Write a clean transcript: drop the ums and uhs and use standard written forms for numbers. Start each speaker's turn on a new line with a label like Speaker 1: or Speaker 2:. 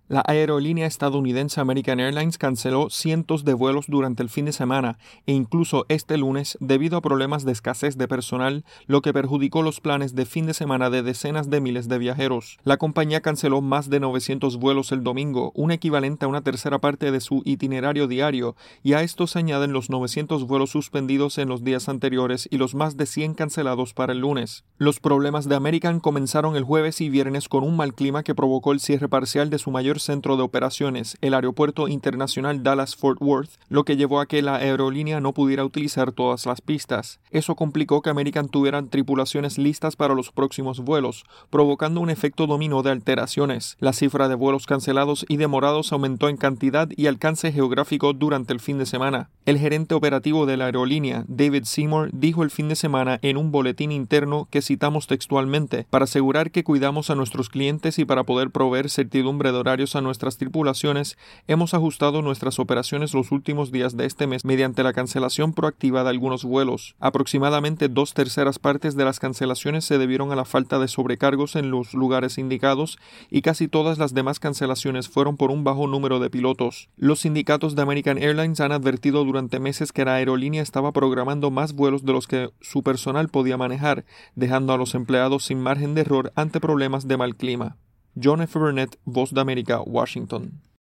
Speaker 1: La aerolínea estadounidense American Airlines canceló cientos de vuelos durante el fin de semana e incluso este lunes debido a problemas de escasez de personal, lo que perjudicó los planes de fin de semana de decenas de miles de viajeros. La compañía canceló más de 900 vuelos el domingo, un equivalente a una tercera parte de su itinerario diario, y a esto se añaden los 900 vuelos suspendidos en los días anteriores y los más de 100 cancelados para el lunes. Los problemas de American comenzaron el jueves y viernes con un mal clima que provocó el cierre parcial de su mayor centro de operaciones, el Aeropuerto Internacional Dallas-Fort Worth, lo que llevó a que la aerolínea no pudiera utilizar todas las pistas. Eso complicó que American tuviera tripulaciones listas para los próximos vuelos, provocando un efecto dominó de alteraciones. La cifra de vuelos cancelados y demorados aumentó en cantidad y alcance geográfico durante el fin de semana. El gerente operativo de la aerolínea, David Seymour, dijo el fin de semana en un boletín interno que citamos textualmente: para asegurar que cuidamos a nuestros clientes y para poder proveer certidumbre de horarios a nuestras tripulaciones, hemos ajustado nuestras operaciones los últimos días de este mes mediante la cancelación proactiva de algunos vuelos. Aproximadamente 2/3 partes de las cancelaciones se debieron a la falta de sobrecargos en los lugares indicados y casi todas las demás cancelaciones fueron por un bajo número de pilotos. Los sindicatos de American Airlines han advertido durante meses que la aerolínea estaba programando más vuelos de los que su personal podía manejar, dejando a los empleados sin margen de error ante problemas de mal clima. John F. Burnett, Voz de América, Washington.